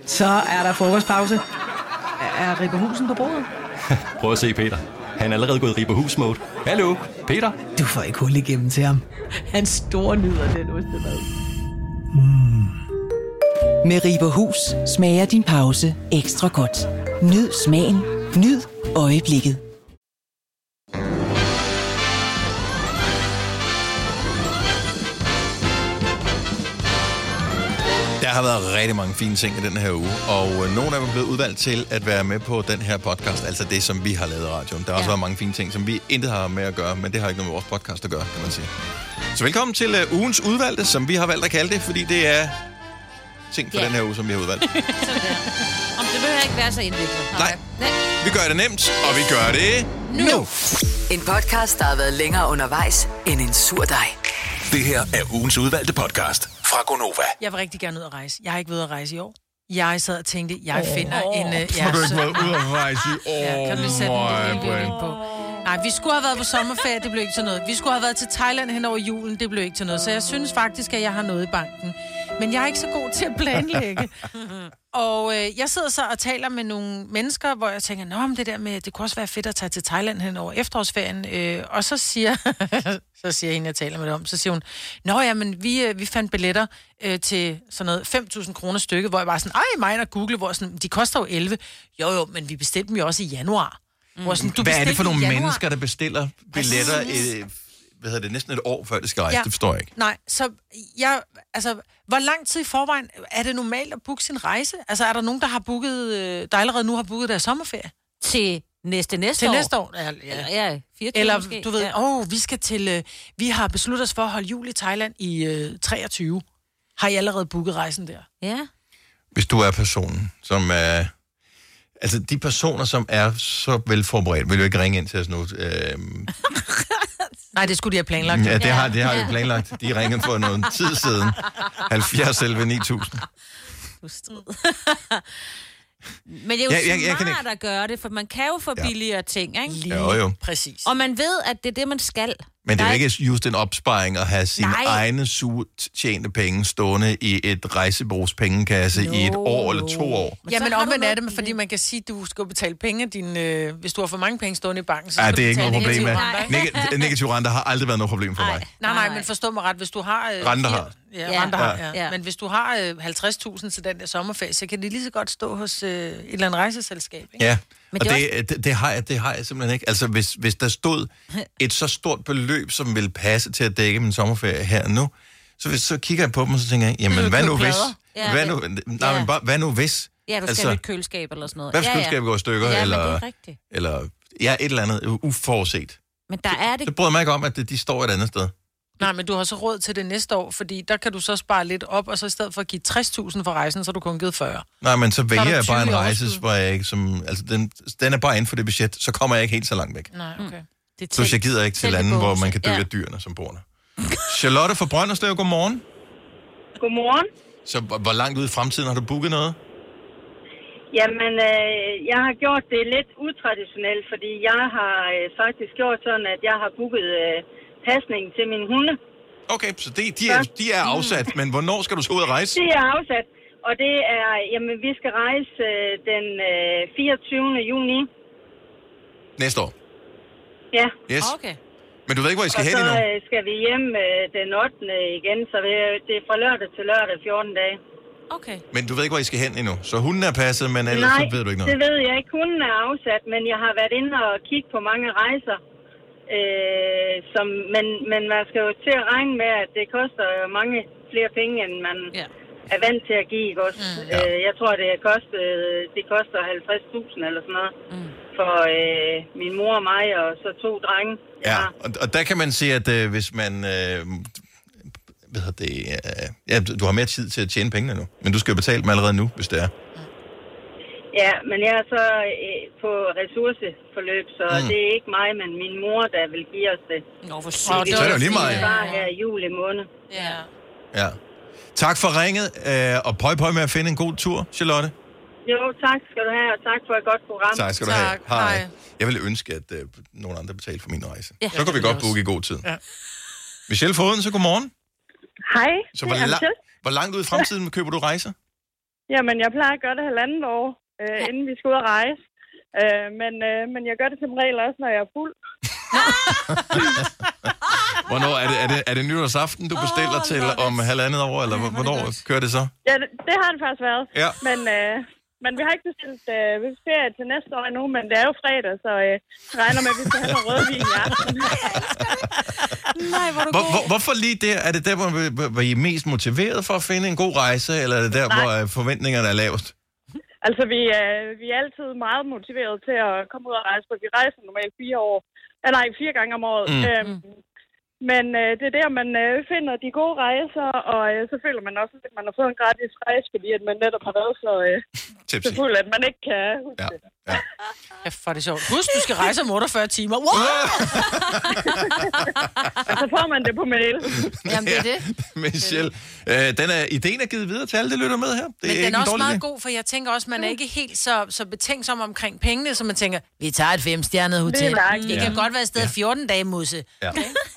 Så er der frokostpause. Er Ribberhusen på bordet? Prøv at se Peter. Han er allerede gået i Ribberhus-mode. Hallo, Peter? Du får ikke hul igennem til ham. Han store nyder den ostemad. Med Ribberhus smager din pause ekstra godt. Nyd smagen. Nyd øjeblikket. Der har været rigtig mange fine ting i den her uge, og nogle af dem er blevet udvalgt til at være med på den her podcast, altså det, som vi har lavet i radioen. Der har også været mange fine ting, som vi intet har med at gøre, men det har ikke noget med vores podcast at gøre, kan man sige. Så velkommen til ugens udvalgte, som vi har valgt at kalde det, fordi det er ting for den her uge, som vi har udvalgt. Sådan der. Om det behøver ikke være så indviklet. Nej, vi gør det nemt, og vi gør det nu. En podcast, der har været længere undervejs end en sur dej. Det her er ugens udvalgte podcast fra Gonova. Jeg vil rigtig gerne ud at rejse. Jeg har ikke været at rejse i år. Jeg sad og tænkte, jeg finder en... Har du ikke været ude at rejse i år? Ja, kan du sætte en lille på? Nej, vi skulle have været på sommerferie, det blev ikke til noget. Vi skulle have været til Thailand hen over julen, det blev ikke til noget. Så jeg synes faktisk, at jeg har noget i banken. Men jeg er ikke så god til at planlægge. Og jeg sidder så og taler med nogle mennesker, hvor jeg tænker, nå, men det der med, det kunne også være fedt at tage til Thailand hen over efterårsferien. Og så siger hende, jeg taler med dem, så siger hun, nå ja, men vi fandt billetter til sådan noget 5.000 kroner stykket, hvor jeg bare sådan, mig og Google, hvor sådan, de koster jo 11. Jo, men vi bestilte dem jo også i januar. Sådan, hvad er det for nogle mennesker, der bestiller billetter næsten et år før det skal rejse? Ja. Det forstår jeg ikke. Nej, så hvor lang tid i forvejen er det normalt at booke sin rejse? Altså, er der nogen, der har booket, der allerede nu har booket deres sommerferie? Til næste år? Til næste år, ja 24 eller måske. Du ved, vi skal til, vi har besluttet os for at holde jul i Thailand i 23. Har I allerede booket rejsen der? Ja. Hvis du er personen, som er... Altså, de personer, som er så velforberedt, vil jo ikke ringe ind til os nu. Nej, det skulle de have planlagt. Ja, det har de planlagt. De ringede for noget tid siden. 70 11 9000. Men det er jo smart at gøre det, for man kan jo få billigere ting, ikke? Jo. Præcis. Og man ved, at det er det, man skal. Men det er jo ikke just en opsparing at have sine egne tjente penge stående i et rejsebureaus pengekasse i et år eller 2 år. Ja, men omvendt er det, fordi man kan sige, at du skal betale penge hvis du har for mange penge stående i banken, så skal det er du ikke noget problem med. Negativ renter har aldrig været noget problem for mig. Nej, men forstå mig ret, hvis du har... Renter har. Renter har, ja. Men hvis du har 50.000 til den der sommerferie, så kan det lige så godt stå hos et eller andet rejseselskab, ikke? Ja, men det har jeg simpelthen ikke. Altså, hvis der stod et så stort beløb, som ville passe til at dække min sommerferie her nu, så kigger jeg på dem, og så tænker jeg, jamen, hvad nu hvis? Hvad nu hvis? Ja, du skal have et køleskab eller sådan noget. Hvad hvis køleskabet går i stykker? Ja, eller, men det er rigtigt. Eller et eller andet uforudset. Men der er det... Så bryder mig ikke om, at de står et andet sted. Nej, men du har så råd til det næste år, fordi der kan du så spare lidt op, og så i stedet for at give 60.000 for rejsen, så har du kun givet 40. Nej, men så vælger jeg bare en rejse, hvor jeg ikke den er bare inden for det budget, så kommer jeg ikke helt så langt væk. Nej, okay. Så jeg gider ikke til lande, hvor man kan dø af dyrene, som bor der. Charlotte fra Brønderslev, godmorgen. Godmorgen. Så hvor langt ud i fremtiden har du booket noget? Jamen, jeg har gjort det lidt utraditionelt, fordi jeg har faktisk gjort sådan, at jeg har booket pasning til mine hunde. Okay, så de er afsat, men hvornår skal du så ud og rejse? De er afsat, og det er, vi skal rejse den 24. juni. Næste år? Ja. Yes. Okay. Men du ved ikke, hvor I skal hen endnu? Og så skal vi hjem den 8. igen, så det er fra lørdag til lørdag 14 dage. Okay. Men du ved ikke, hvor I skal hen endnu? Så hunden er passet, men ellers så ved du ikke noget? det ved jeg ikke. Hunden er afsat, men jeg har været inde og kigge på mange rejser. Men man skal jo til at regne med, at det koster mange flere penge, end man er vant til at give. Også. Jeg tror, det koster 50.000 eller sådan noget for min mor og mig, og så 2 drenge. Ja, og der kan man sige, at hvis man... du har mere tid til at tjene pengene nu, men du skal jo betale dem allerede nu, hvis det er. Ja, men jeg er så på ressourceforløb, så det er ikke mig, men min mor, der vil give os det. Nå, for sygt. Så er det jo lige meget. Det er bare her i juli måned. Ja. Tak for ringet, og pøj med at finde en god tur, Charlotte. Jo, tak skal du have, og tak for et godt program. Tak skal du have. Hej. Jeg ville ønske, at nogen andre betalte for min rejse. Ja, så kan vi godt booke i god tid. Ja. Michelle Foden, så godmorgen. Hej, så hvor langt ud i fremtiden køber du rejser? Jamen, jeg plejer at gøre det 1,5 år, inden vi skal ud og rejse. Men jeg gør det som regel også, når jeg er fuld. Hvornår er det nytårsaften, du bestiller til om 1,5 år, eller hvornår kører det så? Ja, det har det faktisk været. Ja. Men vi har ikke bestilt ferie til næste år endnu, men det er jo fredag, så regner med, at vi skal have noget rødvin i aften. Nej, hvor er du god. Hvorfor lige der? Er det der, hvor I er mest motiveret for at finde en god rejse, eller er det der, hvor forventningerne er lavest? Altså, vi er altid meget motiveret til at komme ud og rejse, for vi rejser normalt 4 gange om året. Men det er der, man finder de gode rejser, og så føler man også, at man har fået en gratis rejse, fordi at man netop har været så fuld, at man ikke kan huske det. Ja. Ja, for det sjovt. Husk, du skal rejse om 48 timer. Wow! Og så får man det på mail. Jamen, det er det. Michelle, ideen er givet videre til alle, der lytter med her. Men den er også meget god, for jeg tænker også, man er ikke helt så betænksom omkring pengene, så man tænker, vi tager et 5-stjernet hotel. Det kan godt være et sted 14 dage, Musse. Ja.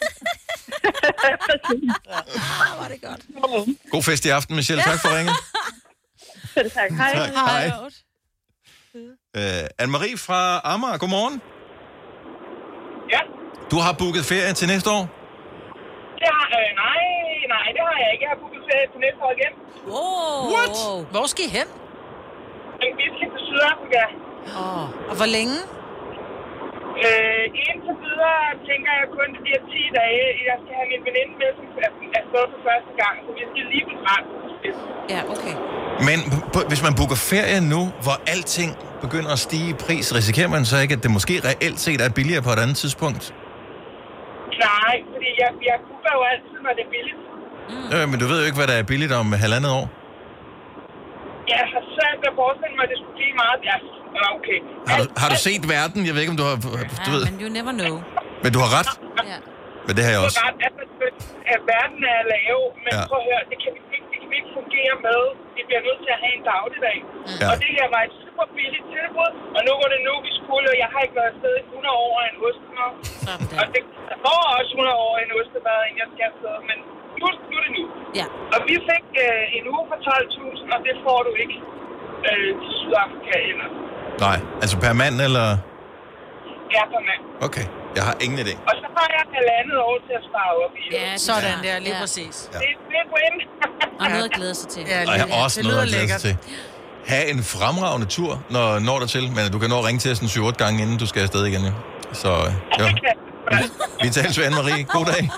Var det godt. God fest i aften, Michelle. Tak for ringen. Selv tak. Hej. Hej. Anne-Marie fra Amager, godmorgen. Ja. Du har booket ferie til næste år? Nej, det har jeg ikke. Jeg har booket ferie til næste år igen. What? Hvor skal I hen? Vi skal til Sydafrika. Og hvor længe? Indtil videre tænker jeg kun, det bliver 10 dage. Jeg skal have min veninde med, som er stået for første gang, så vi skal lige begrænse. Ja, okay. Men hvis man booker ferie nu, hvor alting begynder at stige i pris, risikerer man så ikke, at det måske reelt set er billigere på et andet tidspunkt? Nej, fordi jeg booker jo altid, når det er billigt. Men du ved jo ikke, hvad der er billigt om 1,5 år. Jeg har svært ved at forestille mig, at det skulle blive meget. Okay. Har du set verden? Jeg ved ikke, om du har... Du ved. Men you never know. Men du har ret. Ja. Men det har jeg også. Du har ret, at verden er lav, men prøv at høre, det kan vi ikke fungere med. Vi bliver nødt til at have en dagligdag. Ja. Og det her var et super billigt tilbud, og nu var det nu, vi skulle, og jeg har ikke været afsted i 100 år af en ostemad. Og det går også 100 år af en ostemad, inden jeg skal afsted, men nu er det nu. Ja. Og vi fik en uge for 12.000, og det får du ikke til Sydafrika eller. Nej, altså per mand, eller? Ja, per mand. Okay, jeg har ingen idé. Og så har jeg 1,5 år til at spare op i. Ja, sådan der, lige præcis. Ja. Det er win. Og noget at glæde sig til. Og jeg har også noget at glæde sig til. Ha' en fremragende tur, når der til, men du kan nå at ringe til os 7-8 gange, inden du skal afsted igen. Ja. Så jo. Vi tales ved Anne-Marie. God dag.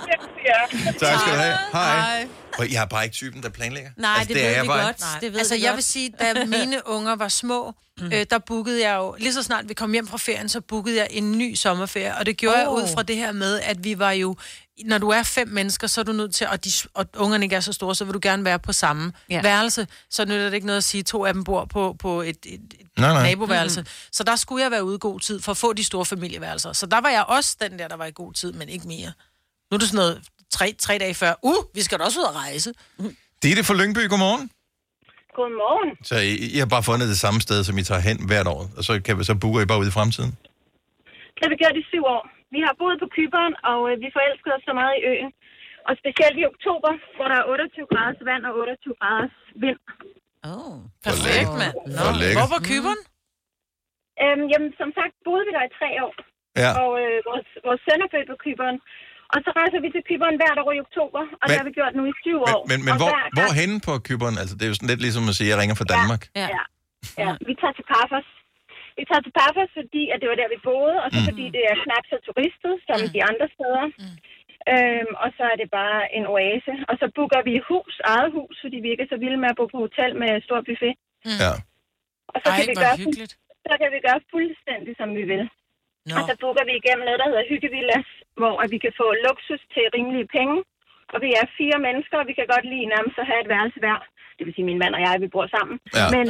Tak skal du have. Hej. Jeg er bare ikke typen, der planlægger. Nej, altså, det ved vi godt. Det ved altså, vi jeg godt. vil sige, da mine unger var små, der bookede jeg jo, lige så snart vi kom hjem fra ferien, så bookede jeg en ny sommerferie. Og det gjorde jeg ud fra det her med, at vi var jo, når du er 5 mennesker, så er du nødt til, og ungerne ikke er så store, så vil du gerne være på samme værelse. Så nytter det ikke noget at sige, 2 af dem bor på et naboværelse. Så der skulle jeg være ude i god tid for at få de store familieværelser. Så der var jeg også den der var i god tid, men ikke mere. Nu er det sådan noget 3 dage før. Vi skal da også ud og rejse. Ditte fra Lyngby, godmorgen. Godmorgen. Så I har bare fundet det samme sted, som I tager hen hvert år, og så booker I bare ud i fremtiden? Det har vi gjort i 7 år. Vi har boet på Cypern, og vi forelskede os så meget i øen. Og specielt i oktober, hvor der er 28 graders vand og 28 graders vind. Perfekt, mand. Hvor var Cypern? Jamen, som sagt, boede vi der i 3 år. Ja. Og vores søn er født på Cypern. Og så rejser vi til Cypern hvert år i oktober, og det har vi gjort nu i 7 år. Men hvor henne på Cypern? Altså, det er jo sådan lidt ligesom at sige, at jeg ringer fra Danmark. Ja. Vi tager til Paphos. Vi tager til Paphos, fordi at det var der, vi boede, og så fordi det er knap så turistet, som de andre steder. Og så er det bare en oase. Og så booker vi eget hus, fordi vi ikke er så vilde med at bo på hotel med stor buffet. Ja. Og så kan vi gøre fuldstændig, som vi vil. Og så booker vi igennem noget, der hedder Hyggevillas, hvor vi kan få luksus til rimelige penge. Og vi er 4 mennesker, og vi kan godt lide nærmest at have et værelse hver. Det vil sige, min mand og jeg, vi bor sammen. Ja. Men,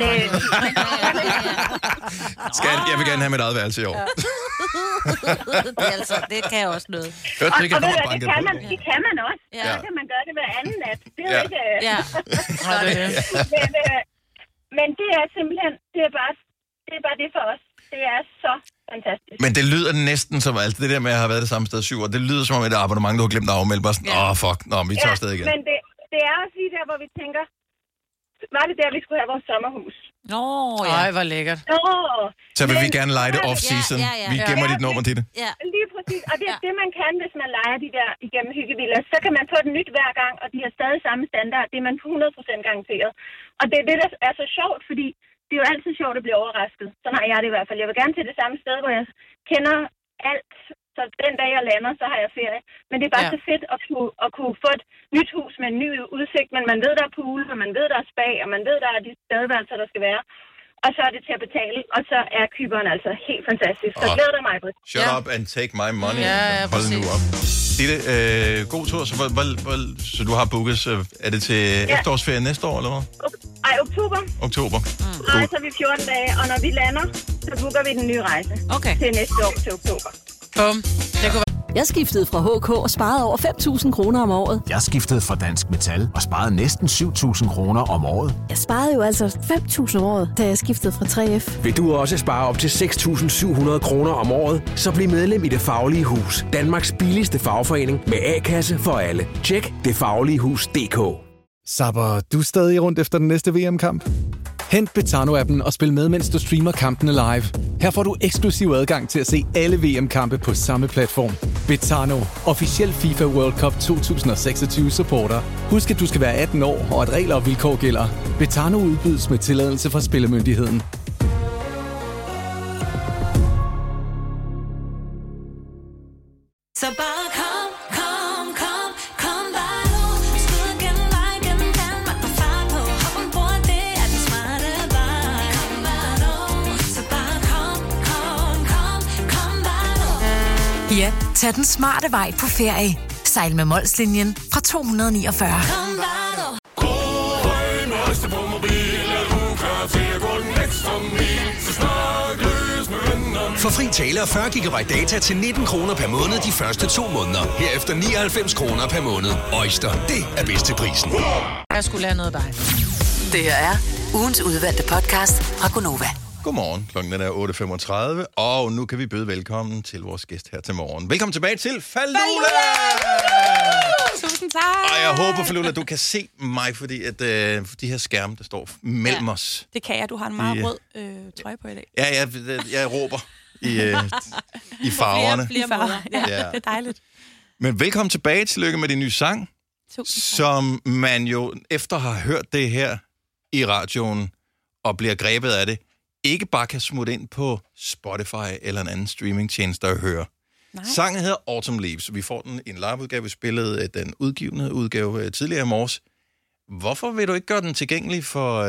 jeg vil gerne have mit eget værelse i år. Det kan jeg også noget. Det kan man også. Ja. Så kan man gøre det hver anden nat. Det er ikke... Men det er simpelthen, det er bare det for os. Det er så fantastisk. Men det lyder næsten som alt det der med at have været det samme sted 7 år. Det lyder som om et abonnement, du har glemt at afmelde. Bare sådan, fuck, vi tager afsted igen. Men det er også lige der, hvor vi tænker, var det der, vi skulle have vores sommerhus. Ej, hvor lækkert. Så vil vi gerne lege det off-season. Vi gemmer dit nummer til det. Ja. Lige præcis. Og det er det, man kan, hvis man leger de der igennem hyggevillaer. Så kan man få det nyt hver gang, og de har stadig samme standard. Det er man 100% garanteret. Og det er det, der er så sjovt, fordi det er jo altid sjovt at blive overrasket. Sådan har jeg det i hvert fald. Jeg vil gerne til det samme sted, hvor jeg kender alt. Så den dag, jeg lander, så har jeg ferie. Men det er bare så fedt at kunne få et nyt hus med en ny udsigt. Men man ved, der er pool, og man ved, der er spa, og man ved, der er de badeværelser, der skal være. Og så er det til at betale, og så er Cypern altså helt fantastisk. Så glæder dig mig, Britt. Shut up and take my money. Ja, hold nu op. Ditte, god tur. Så du har booket, er det til efterårsferien næste år, eller hvad? Ej, oktober. Rejser vi 14 dage, og når vi lander, så booker vi den nye rejse. Okay. Til næste år, til oktober. Jeg skiftede fra HK og sparede over 5.000 kroner om året. Jeg skiftede fra Dansk Metal og sparede næsten 7.000 kroner om året. Jeg sparede jo altså 5.000 om året, da jeg skiftede fra 3F. Vil du også spare op til 6.700 kroner om året? Så bliv medlem i Det Faglige Hus. Danmarks billigste fagforening med A-kasse for alle. Tjek detfagligehus.dk. Zapper du stadig rundt efter den næste VM-kamp? Hent Betano-appen og spil med, mens du streamer kampene live. Her får du eksklusiv adgang til at se alle VM-kampe på samme platform. Betano, officiel FIFA World Cup 2026 supporter. Husk, at du skal være 18 år, og at regler og vilkår gælder. Betano udbydes med tilladelse fra Spillemyndigheden. Så bare kom. Ja, tag den smarte vej på ferie. Sejl med Molslinjen fra 249. Få fri tale og 40 GB data til 19 kroner per måned de første 2 måneder. Herefter 99 kroner per måned. Øjster, det er bedst til prisen. Jeg skulle lære noget af dig. Det her er ugens udvalgte podcast fra Gonova. Godmorgen, klokken er 8.35, og nu kan vi byde velkommen til vores gæst her til morgen. Velkommen tilbage til Falula! Tusind tak! Og jeg håber, Falula, du kan se mig, fordi at de her skærme, der står mellem os. Det kan jeg, du har en meget rød trøje på i dag. Ja, jeg råber i farverne. Flere farver, ja, det er dejligt. Men velkommen tilbage, tillykke med din nye sang, som man jo efter har hørt det her i radioen og bliver grebet af det, ikke bare kan smutte ind på Spotify eller en anden streamingtjeneste og høre. Nej. Sangen hedder Autumn Leaves. Vi får den i en liveudgave. Vi spillede den udgivende udgave tidligere i morges. Hvorfor vil du ikke gøre den tilgængelig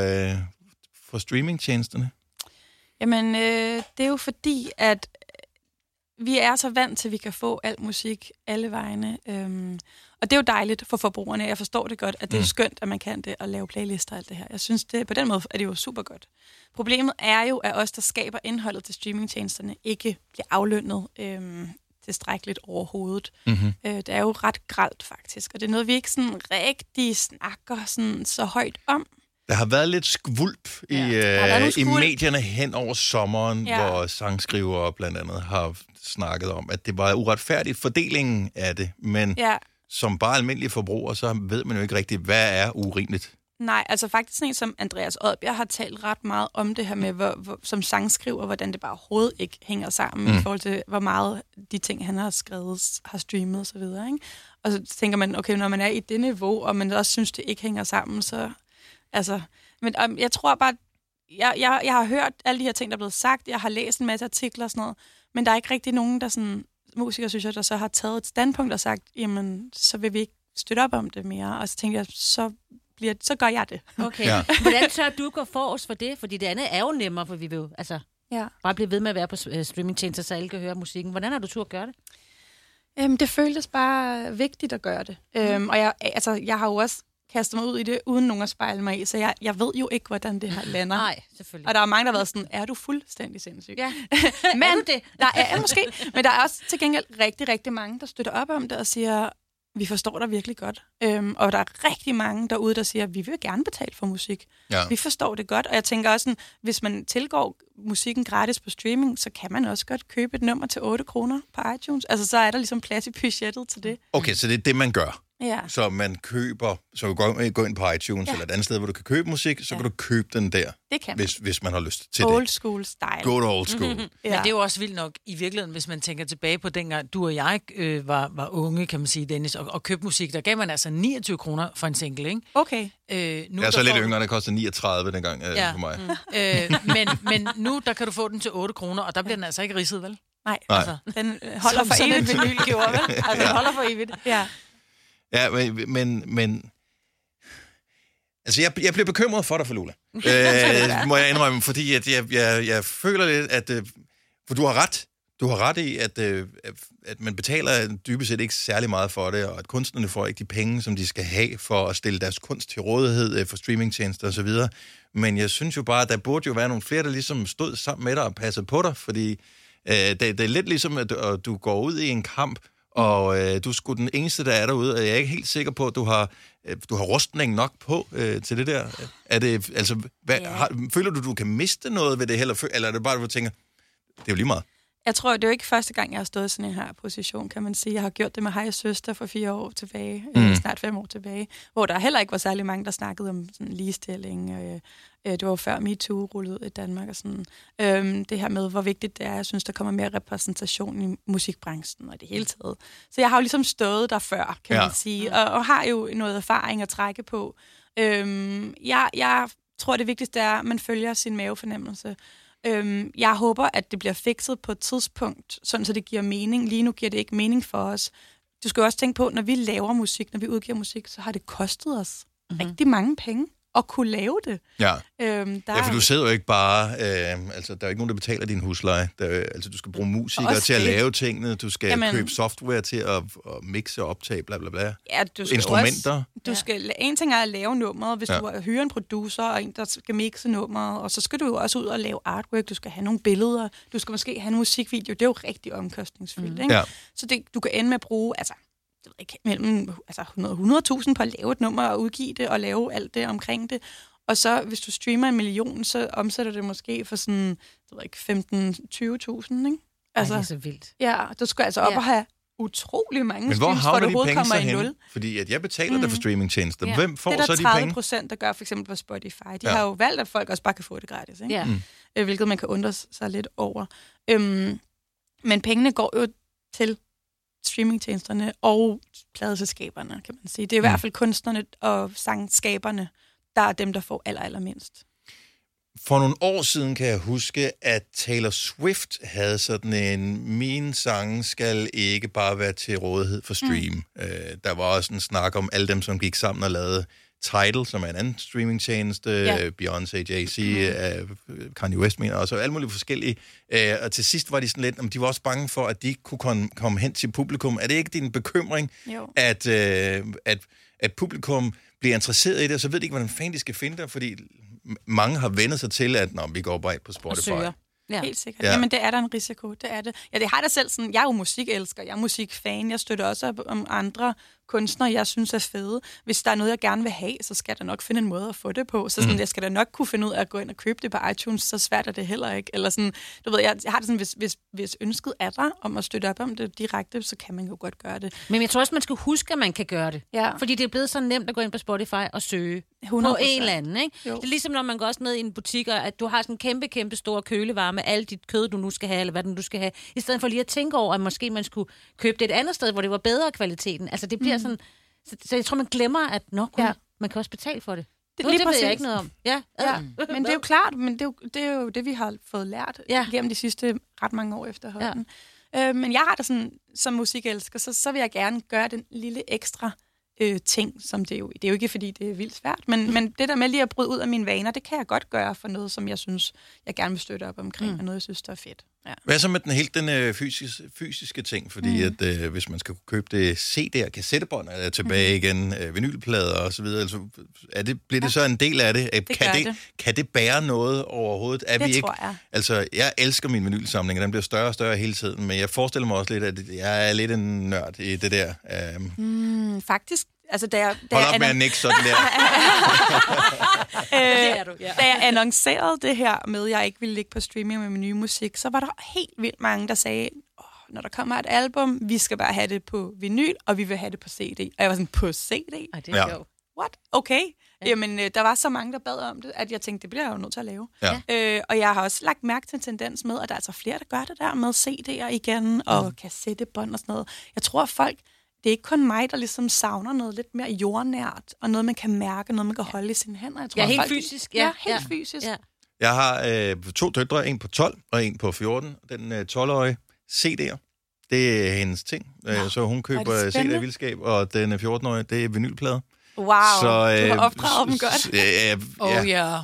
for streamingtjenesterne? Jamen, det er jo fordi, at vi er så vant til, at vi kan få al musik alle vegne. Og det er jo dejligt for forbrugerne. Jeg forstår det godt, at det er skønt, at man kan det og lave playlister og alt det her. Jeg synes, på den måde er det jo super godt. Problemet er jo, at os, der skaber indholdet til streamingtjenesterne, ikke bliver aflønnet tilstrækkeligt overhovedet. Mm-hmm. Det er jo ret grelt, faktisk. Og det er noget, vi ikke sådan rigtig snakker sådan så højt om. Der har været lidt skvulp i medierne hen over sommeren, hvor sangskrivere blandt andet har snakket om, at det var uretfærdigt fordelingen af det, men som bare almindelige forbruger, så ved man jo ikke rigtigt, hvad er urimeligt. Nej, altså faktisk sådan en som Andreas Odbjerg har talt ret meget om det her med, som sangskriver, hvordan det bare overhovedet ikke hænger sammen i forhold til, hvor meget de ting, han har skrevet, har streamet osv. Og så tænker man, okay, når man er i det niveau, og man også synes, det ikke hænger sammen, så altså... Men jeg tror bare, jeg har hørt alle de her ting, der er blevet sagt, jeg har læst en masse artikler og sådan noget, men der er ikke rigtig nogen, der sådan... Musikere, synes jeg, der så har taget et standpunkt og sagt, jamen, så vil vi ikke støtte op om det mere. Og så tænkte jeg, så gør jeg det. Okay. Ja. Hvordan tør du gå forrest for det? Fordi det andet er jo nemmere, for vi vil jo bare blive ved med at være på streamingtjenester, så alle kan høre musikken. Hvordan har du tur at gøre det? Det føltes bare vigtigt at gøre det. Og jeg har jo også kastet mig ud i det, uden nogen at spejle mig i, så jeg ved jo ikke, hvordan det her lander. Nej, selvfølgelig. Og der er mange, der har været sådan, er du fuldstændig sindssyg? Ja. Men er du det? Der er måske, men der er også til gengæld rigtig, rigtig mange, der støtter op om det og siger, vi forstår dig virkelig godt. Og der er rigtig mange derude, der siger, vi vil gerne betale for musik. Ja. Vi forstår det godt. Og jeg tænker også, hvis man tilgår musikken gratis på streaming, så kan man også godt købe et nummer til 8 kroner på iTunes. Altså, så er der ligesom plads i budgettet til det. Okay, så det er det, man gør. Så man køber, så du går ind på iTunes eller et andet sted, hvor du kan købe musik, så kan du købe den der, hvis man har lyst til old det. School style. Good old school. Men det er jo også vildt nok i virkeligheden, hvis man tænker tilbage på dengang du og jeg var unge, kan man sige, Dennis, og købte musik. Der gav man altså 29 kroner for en single, ikke? Okay. Nu jeg er så lidt yngre, det koster 39 dengang for mig. Men nu, der kan du få den til 8 kroner, og der bliver den altså ikke ridset, vel? Nej. Altså, den holder for evigt. Som vinyl gjorde, vel? Altså, den holder for evigt. Ja, men altså, jeg bliver bekymret for dig, Falula. Må jeg indrømme, fordi at jeg føler lidt, at for du har ret. Du har ret i, at man betaler dybest set ikke særlig meget for det, og at kunstnerne får ikke de penge, som de skal have for at stille deres kunst til rådighed for streamingtjenester osv. Men jeg synes jo bare, at der burde jo være nogle flere, der ligesom stod sammen med dig og passede på dig, fordi det er lidt ligesom, at du går ud i en kamp, og du er sgu den eneste, der er derude, og jeg er ikke helt sikker på, at du har rustning nok på til det der. Er det, altså, føler du kan miste noget ved det, eller er det bare, at du tænker, det er jo lige meget? Jeg tror, det er jo ikke første gang, jeg har stået i sådan en her position, kan man sige. Jeg har gjort det med Hej Søster for 4 år tilbage, snart 5 år tilbage, hvor der heller ikke var særlig mange, der snakkede om sådan ligestilling. Det var før MeToo rullede ud i Danmark og sådan. Det her med, hvor vigtigt det er. Jeg synes, der kommer mere repræsentation i musikbranchen og det hele taget. Så jeg har jo ligesom stået der før, kan man sige, og har jo noget erfaring at trække på. Jeg tror, det vigtigste er, at man følger sin mavefornemmelse. Jeg håber, at det bliver fikset på et tidspunkt, sådan så det giver mening. Lige nu giver det ikke mening for os. Du skal også tænke på, når vi laver musik, når vi udgiver musik, så har det kostet os rigtig mange penge at kunne lave det. Ja, for du sidder jo ikke bare... altså, der er ikke nogen, der betaler din husleje. Altså, du skal bruge musikere til at lave tingene. Du skal købe software til at mixe og optage, bla bla bla. Ja, du skal instrumenter. En ting er at lave nummeret, hvis du hyrer en producer og en, der skal mixe nummeret. Og så skal du jo også ud og lave artwork. Du skal have nogle billeder. Du skal måske have en musikvideo. Det er jo rigtig omkostningsfyldt, ikke? Ja. Så du kan ende med at bruge... Altså, mellem 100.000 på at lave et nummer og udgive det og lave alt det omkring det. Og så, hvis du streamer 1 million, så omsætter det måske for sådan, 15-20.000, ikke? Altså, det er så vildt. Ja, du skal altså op og have utrolig mange men hvor streams, for havner de penge så hen? 0. Fordi at jeg betaler dig for streamingtjenester. Ja. Hvem får så de penge? Det er der 30%, der gør for eksempel på Spotify. De har jo valgt, at folk også bare kan få det gratis, ikke? Ja. Hvilket man kan undre sig lidt over. Men pengene går jo til streamingtjenesterne og pladeselskaberne, kan man sige. Det er i hvert fald kunstnerne og sangskaberne, der er dem, der får allermindst. For nogle år siden kan jeg huske, at Taylor Swift havde sådan en, mine sange skal ikke bare være til rådighed for stream. Der var også en snak om alle dem, som gik sammen og lavede Tidal, som er en anden streamingtjeneste, Beyoncé, Jay-Z, Kanye West, mener også, og alle mulige forskellige. Og til sidst var de sådan lidt, de var også bange for, at de ikke kunne komme hen til publikum. Er det ikke din bekymring, at publikum bliver interesseret i det, og så ved de ikke, hvordan fanden de skal finde det, fordi mange har vendt sig til, at vi går bare ind på Spotify. Ja. Helt sikkert. Ja. Jamen, det er der en risiko. Det er det. Ja, det har der selv sådan... Jeg er jo musikelsker, jeg er musikfan. Jeg støtter også op om andre kunstnere, jeg synes er fede. Hvis der er noget, jeg gerne vil have, så skal jeg da nok finde en måde at få det på. Så sådan, jeg skal da nok kunne finde ud af at gå ind og købe det på iTunes, så svært er det heller ikke. Eller sådan, du ved, jeg har det sådan, hvis ønsket er der om at støtte op om det direkte, så kan man jo godt gøre det. Men jeg tror også, man skal huske, at man kan gøre det. Ja. Fordi det er blevet så nemt at gå ind på Spotify og søge 100%. På en eller anden, ikke? Jo. Det er ligesom, når man går også ned i en butik, og at du har sådan en kæmpe store kølevarer med alt dit kød, du nu skal have, eller hvad du skal have. I stedet for lige at tænke over, at måske man skulle købe det et andet sted, hvor det var bedre kvaliteten. Altså, det bliver sådan... Så jeg tror, man glemmer, at man kan også betale for det. Det ved jeg ikke noget om. Ja. Men det er jo klart, men det er jo det, vi har fået lært gennem de sidste ret mange år efterhånden. Ja. Men jeg har da sådan, som musikelsker, så vil jeg gerne gøre den lille ekstra ting, som det er jo ikke, fordi det er vildt svært, men det der med lige at bryde ud af mine vaner, det kan jeg godt gøre for noget, som jeg synes, jeg gerne vil støtte op omkring, og noget, jeg synes, der er fedt. Ja. Hvad så med den fysiske ting? Fordi at hvis man skal købe det CD'er, kassettebånd er tilbage igen, vinylplader og så videre, altså, bliver det så en del af det? Kan det bære noget overhovedet? Tror jeg. Altså, jeg elsker min vinylsamling, den bliver større og større hele tiden, men jeg forestiller mig også lidt, at jeg er lidt en nørd i det der. Faktisk. Altså, hold op med at nikke sådan der. Da jeg annoncerede det her med, at jeg ikke ville ligge på streaming med min nye musik, så var der helt vildt mange, der sagde, når der kommer et album, vi skal bare have det på vinyl, og vi vil have det på CD. Og jeg var sådan, på CD? Ej, det er sjovt. What? Okay. Ja. Jamen, der var så mange, der bad om det, at jeg tænkte, det bliver jeg jo nødt til at lave. Ja. Og jeg har også lagt mærke til en tendens med, at der er altså flere, der gør det der med CD'er igen, og kassettebånd og sådan noget. Jeg tror, at folk, det er ikke kun mig, der ligesom savner noget lidt mere jordnært, og noget, man kan mærke, noget, man kan holde i sine hænder. Jeg tror, helt folk, fysisk. Ja, helt fysisk. Ja. Jeg har 2 døtre, en på 12 og en på 14. Den 12-årige CD'er, det er hendes ting. Så hun køber CD-vildskab, og den 14-årige, det er vinylplader. Wow, så, du har opdraget dem godt. Ja.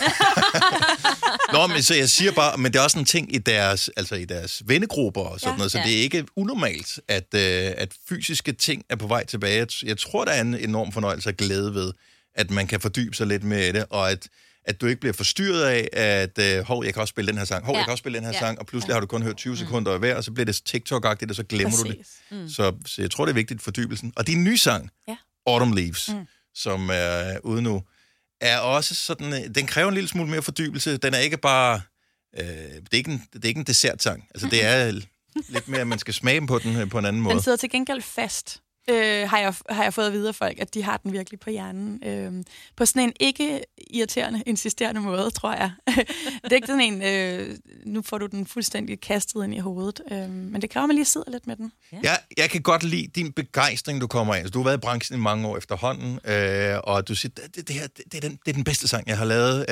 Nå, men så jeg siger bare, men det er også en ting i deres vennegrupper og sådan noget, så det er ikke unormalt, at fysiske ting er på vej tilbage. Jeg tror, der er en enorm fornøjelse og glæde ved, at man kan fordybe sig lidt med det, og at du ikke bliver forstyrret af, at jeg kan også spille den her sang, jeg kan også spille den her sang, og pludselig har du kun hørt 20 sekunder af hver, og så bliver det TikTok-agtigt, og så glemmer du det. Så jeg tror, det er vigtigt, fordybelsen. Og din nye sang, Autumn Leaves, som er ude nu, er også sådan, den kræver en lille smule mere fordybelse. Den er ikke bare, det er ikke en dessertsang. Altså, det er lidt mere, at man skal smage på den på en anden måde. Den sidder til gengæld fast. Har jeg fået at vide af folk, at de har den virkelig på hjernen. På sådan en ikke-irriterende, insisterende måde, tror jeg. Det er ikke sådan en, nu får du den fuldstændig kastet ind i hovedet. Men det kræver, at man lige sidder lidt med den. Ja. Jeg kan godt lide din begejstring, du kommer ind. Du har været i branchen i mange år efterhånden, og du siger, det er den bedste sang, jeg har lavet.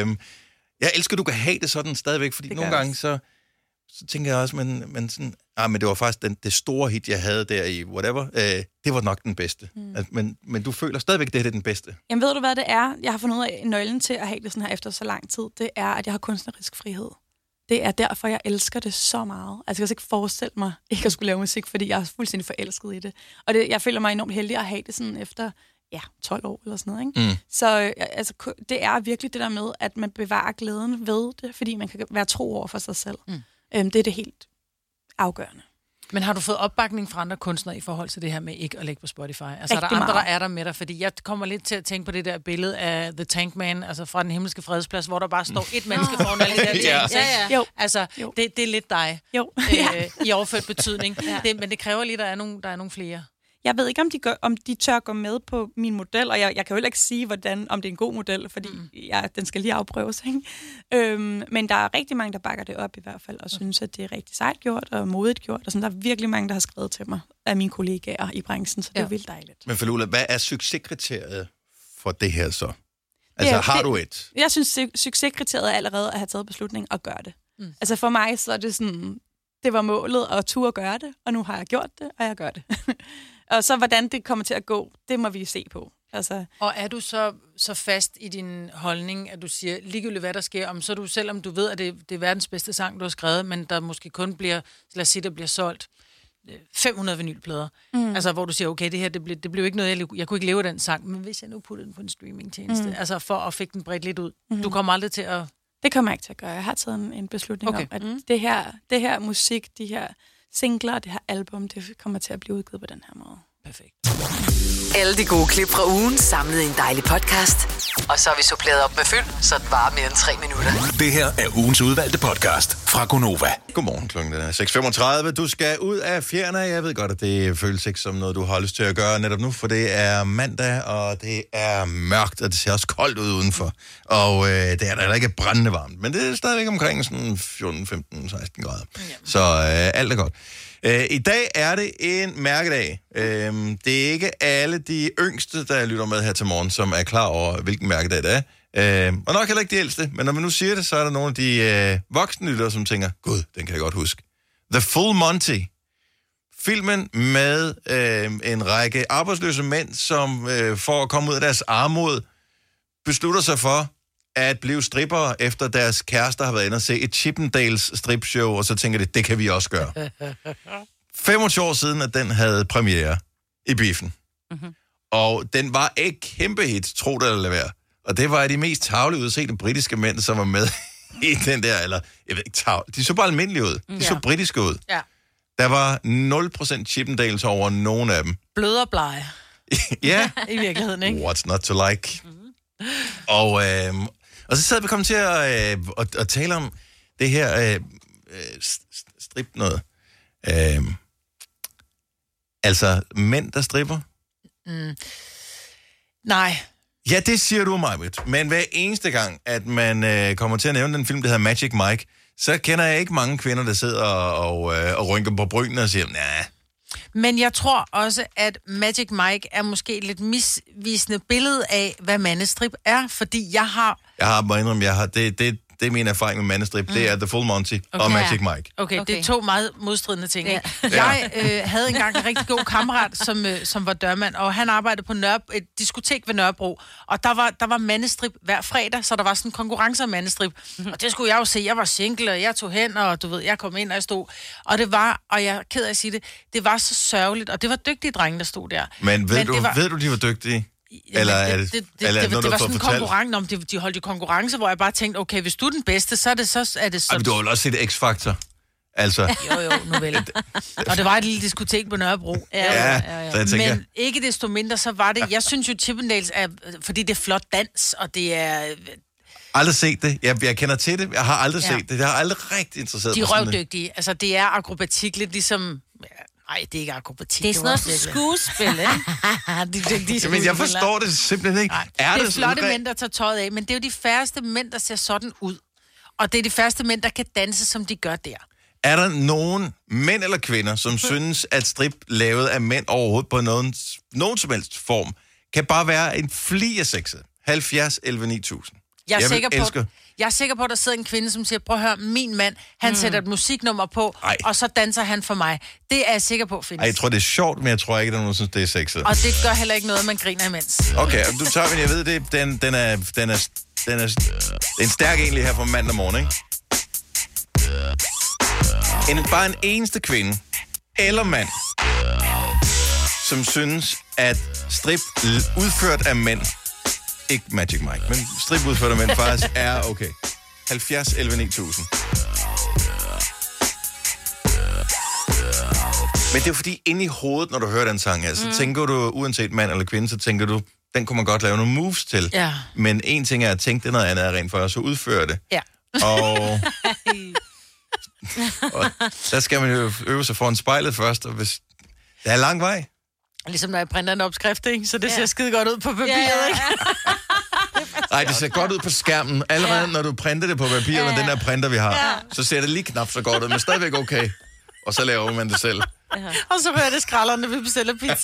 Jeg elsker, at du kan have det sådan stadigvæk, fordi nogle gange så tænker jeg også, men sådan, men det var faktisk det store hit, jeg havde der i whatever, det var nok den bedste. Men du føler stadigvæk, det er den bedste. Jamen ved du, hvad det er? Jeg har fundet ud af, nøglen til at have det sådan her efter så lang tid, det er, at jeg har kunstnerisk frihed. Det er derfor, jeg elsker det så meget. Altså, jeg kan ikke forestille mig ikke at skulle lave musik, fordi jeg er fuldstændig forelsket i det. Og jeg føler mig enormt heldig at have det sådan efter 12 år eller sådan noget, ikke? Så altså, det er virkelig det der med, at man bevarer glæden ved det, fordi man kan være tro over for sig selv. Det er det helt afgørende. Men har du fået opbakning fra andre kunstnere i forhold til det her med ikke at lægge på Spotify? Altså, er der andre, der er der med dig? Fordi jeg kommer lidt til at tænke på det der billede af The Tank Man, altså fra Den Himmelske Fredsplads, hvor der bare står et menneske foran alle de der ting. Jo. Altså, det er lidt dig. Jo. I overført betydning. Men det kræver lige, at der er nogle flere. Jeg ved ikke, om de tør gå med på min model, og jeg kan jo heller ikke sige, om det er en god model, fordi den skal lige afprøves. Ikke? Men der er rigtig mange, der bakker det op i hvert fald, og synes, at det er rigtig sejt gjort og modigt gjort. Og sådan, der er virkelig mange, der har skrevet til mig af mine kollegaer i branchen, så det er vildt dejligt. Men Falula, hvad er succeskriteriet for det her så? Altså, har du et? Jeg synes, succeskriteriet er allerede at have taget beslutning og gøre det. Altså for mig, så er det sådan, det var målet at turde gøre det, og nu har jeg gjort det, og jeg gør det. Og så hvordan det kommer til at gå, det må vi se på. Altså. Og er du så fast i din holdning, at du siger, ligegyldigt hvad der sker, så du, selvom du ved, at det er verdens bedste sang, du har skrevet, men der måske kun bliver, lad os sige, der bliver solgt 500 vinylplader. Altså, hvor du siger, okay, det her, det blev ikke noget, jeg kunne ikke leve af den sang, men hvis jeg nu puttede den på en streamingtjeneste, altså for at fik den bredt lidt ud, du kommer aldrig til at... Det kommer jeg ikke til at gøre. Jeg har taget en beslutning om, at det her musik, de her singler, det her album, det kommer til at blive udgivet på den her måde. Perfekt. Alle de gode klip fra ugen samlet i en dejlig podcast. Og så har vi suppleret op med fyld, så det varer mere end 3 minutter. Det her er ugens udvalgte podcast fra Gonova. Godmorgen, klokken er 6:35. Du skal ud af fjerne. Jeg ved godt, at det føles ikke som noget, du har lyst til at gøre netop nu, for det er mandag, og det er mørkt, og det ser også koldt ud udenfor. Og det er der ikke brændende varmt, men det er stadigvæk omkring sådan 14, 15, 16 grader. Så alt er godt. I dag er det en mærkedag. Det er ikke alle de yngste, der lytter med her til morgen, som er klar over, hvilken mærkedag det er. Og nok heller ikke de ældste, men når man nu siger det, så er der nogle af de voksne lyttere, som tænker, gud, den kan jeg godt huske. The Full Monty. Filmen med en række arbejdsløse mænd, som for at komme ud af deres armod, beslutter sig for at blive strippere, efter deres kærester har været inde og se et Chippendales stripshow, og så tænker de, det kan vi også gøre. 25 år siden, at den havde premiere i biffen. Og den var et kæmpe hit, tro det eller lad være. Og det var de mest tavlige udsete britiske mænd, som var med i den der, eller jeg ved ikke, tavle. De så bare almindelige ud. De så britiske ud. Ja. Der var 0% Chippendales over nogen af dem. Blød og blege. Ja. I virkeligheden, ikke? What's not to like? Og så sad vi kommet til at tale om det her strip noget. Altså, mænd, der stripper? Nej. Ja, det siger du, Majbrit. Men hver eneste gang, at man kommer til at nævne den film, der hedder Magic Mike, så kender jeg ikke mange kvinder, der sidder og rynker på brynene og siger, nej. Men jeg tror også, at Magic Mike er måske et lidt misvisende billede af, hvad mandestrip er, fordi jeg må indrømme, det er min erfaring med mandestrip. Det er The Full Monty og Magic Mike. Okay, det er to meget modstridende ting. Ja. Jeg havde engang en rigtig god kammerat, som var dørmand, og han arbejdede på et diskotek ved Nørrebro, og der var mandestrip hver fredag, så der var sådan en konkurrence om mandestrip. Og det skulle jeg jo se. Jeg var single, og jeg tog hen, og du ved, jeg kom ind, og jeg stod. Og det var, og jeg er ked af at sige det var så sørgeligt, og det var dygtige drenge, der stod der. Men ved du, de var dygtige? Eller det var sådan en konkurrence, de holdt i konkurrence, hvor jeg bare tænkte, okay, hvis du er den bedste, så er det sådan. Men du har jo også set X-Factor. Altså. Jo, nu vel. Og det var et lille diskotek på Nørrebro. Ja. Men ikke desto mindre, så var det, jeg synes jo Chippendales er, fordi det er flot dans, og det er... Aldrig set det. Jeg kender til det. Jeg har aldrig set det. Jeg har aldrig rigtig interesseret mig. De er røvdygtige. Altså, det er akrobatik lidt ligesom... Nej, det er ikke akrobatik. Det er sådan noget skuespil, ikke? Men jeg forstår det simpelthen ikke. Det er flotte mænd, der tager tøjet af, men det er jo de færreste mænd, der ser sådan ud. Og det er de færreste mænd, der kan danse, som de gør der. Er der nogen mænd eller kvinder, som synes, at strip lavet af mænd overhovedet på nogen som helst form, kan bare være en fli af sexet? 70, 11, 9000. Jeg er sikker på, at der sidder en kvinde, som siger, prøv at høre, min mand, han sætter et musiknummer på, og så danser han for mig. Det er jeg sikker på, findes. Jeg tror, det er sjovt, men jeg tror ikke, at der er nogen, synes, det er sexet. Og det gør heller ikke noget, man griner imens. Okay, du tager den, jeg ved det, den er en stærk egentlig her fra mandag morgen, ikke? Bare en eneste kvinde, eller mand, som synes, at strip udført af mænd, ikke Magic Mike, men strip udført af mænd faktisk er okay. 70, 11, 9000. Men det er fordi, inde i hovedet, når du hører den sang her, så tænker du, uanset mand eller kvinde, så tænker du, den kunne man godt lave nogle moves til. Ja. Men en ting er at tænke det, noget andet er rent for at så udføre det. Ja. Og der skal man jo øve sig foran spejlet først, og hvis der er lang vej. Ligesom når jeg printer en opskrift, ikke? Så det ser skide godt ud på papiret, ikke? Nej, det ser godt ud på skærmen. Allerede når du printer det på papiret med den der printer, vi har, så ser det lige knap så godt ud, men stadigvæk okay. Og så laver man det selv. Og så hører det skralderne, vi bestiller pizza.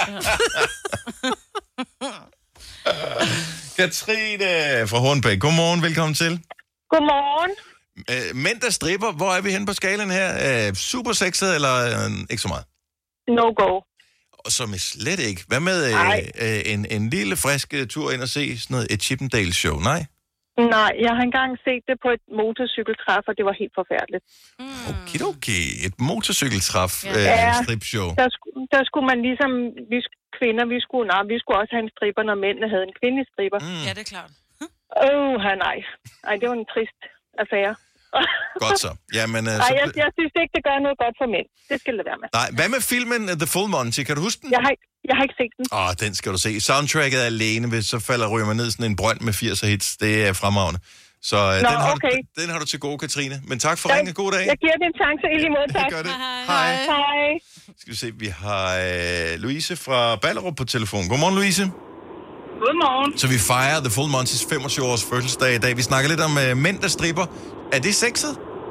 Katrine fra Hornbæk. Godmorgen, velkommen til. Godmorgen. Mænd, der stripper, hvor er vi henne på skalaen her? Super sexet, eller ikke så meget? No go. Og som er slet ikke. Hvad med en lille frisk tur ind og se sådan noget, et Chippendales show? Nej? Nej, jeg har engang set det på et motorcykeltræf, og det var helt forfærdeligt. Okay. Et motorcykeltræf stripshow. Der skulle man ligesom, vi kvinder, vi skulle også have en stripper, når mændene havde en kvindelig stripper. Ja, det er klart. Nej. Ej, det var en trist affære. Godt så. Jamen, jeg synes ikke, det gør noget godt for mænd. Det skal det være med. Nej, hvad med filmen The Full Monty? Kan du huske den? Jeg har ikke set den. Den skal du se. Soundtracket er alene, hvis så ryger man ned sådan en brønd med 80'er hits. Det er fremragende. Så den har du til gode, Katrine. Men tak for ringen. God dag. Jeg giver den en chance i lige måde. Tak. Gør det. Hej. Skal vi se, vi har Louise fra Ballerup på telefon. Godmorgen, Louise. Godmorgen. Så vi fejrer The Full Monty's 25-års fødselsdag i dag. Vi snakker lidt om mænd, der stripper. Er det sexet?